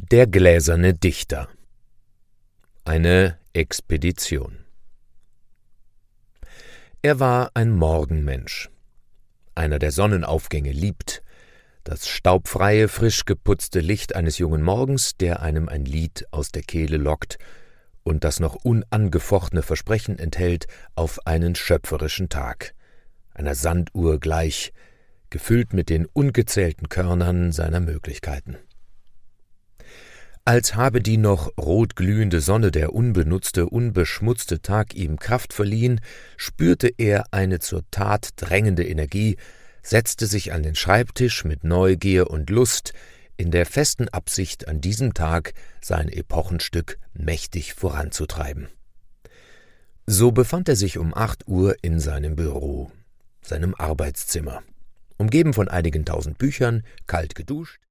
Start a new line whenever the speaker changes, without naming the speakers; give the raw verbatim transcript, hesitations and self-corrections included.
Der gläserne Dichter. Eine Expedition. Er war ein Morgenmensch, einer, der Sonnenaufgänge liebt, das staubfreie, frisch geputzte Licht eines jungen Morgens, der einem ein Lied aus der Kehle lockt und das noch unangefochtene Versprechen enthält auf einen schöpferischen Tag, einer Sanduhr gleich, gefüllt mit den ungezählten Körnern seiner Möglichkeiten. Als habe die noch rotglühende Sonne, der unbenutzte, unbeschmutzte Tag ihm Kraft verliehen, spürte er eine zur Tat drängende Energie, setzte sich an den Schreibtisch mit Neugier und Lust, in der festen Absicht, an diesem Tag sein Epochenstück mächtig voranzutreiben. So befand er sich um acht Uhr in seinem Büro, seinem Arbeitszimmer, umgeben von einigen tausend Büchern, kalt geduscht,